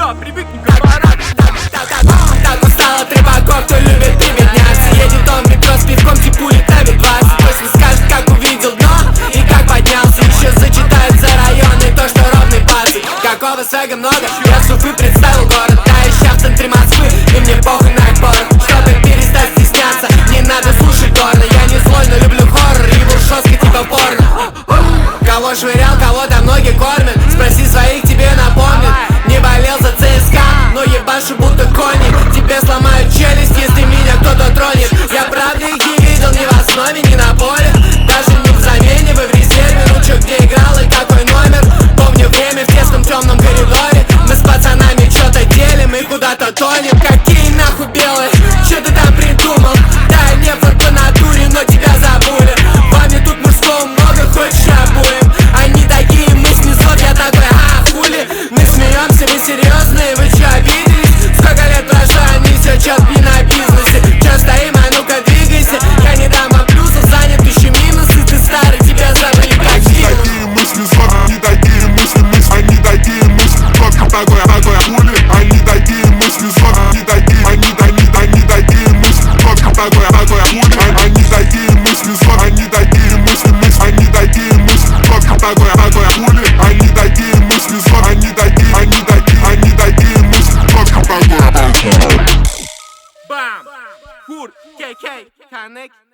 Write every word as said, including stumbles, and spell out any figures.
все, привыкни к аппарату. Так устал от рыбаков, кто любит прибедняться. Едет дом метро с пивком, типули давит двадцать. Точно скажет, как увидел дно и как поднялся. Еще зачитает за район и то, что ровный пасы. Какого свега много, я с Уфы представил город. Да, ища в центре Москвы, и мне похуй на их порох. Чтобы перестать стесняться, не надо слушать горно. Я не злой, но люблю хоррор и был жестко типа порно. Кого швырял, кого-то ноги кормят. Спроси своих, тебе напомнят. Не болел за ЦСКА, но ебашу будто кони. Тебе сломают челюсть, если меня кто-то тронет. Я правда их не видел ни в основе, ни на поле. Даже не в замене, вы в резерве. Ну чё, где играл и какой номер? Помню время в тесном темном коридоре. Мы с пацанами чё-то делим и куда-то тонем. Какие нахуй белые, чё ты там придумал? Да, не форт по натуре, но тебя забыли. Вами тут мужского много, хочешь обоим. Они такие, мы снизот, я такой, а хули? Мы смеемся, мы серьезные, вы чё обиделись? Сколько лет прошло, они все чё не на бизнесе. Чё стоим, а ну-ка двигайся. Я не дам вам плюсов, занят ищу минусы. Ты старый, тебя забыли как фильм. Такие мысли, зор, они такие мысли, мысли, они такие мысли. Только такой, такой хули. Они такие мысли, зор, они такие, они, они, они такие мысли. Только такой, такой хули. Они такие мысли, зор, они такие мысли, мысли, они такие мысли. Только такой, такой хули. Они такие мысли, зор, они такие, они такие, они такие мысли. Только такой. Бам! Хур, кей кей, коннект.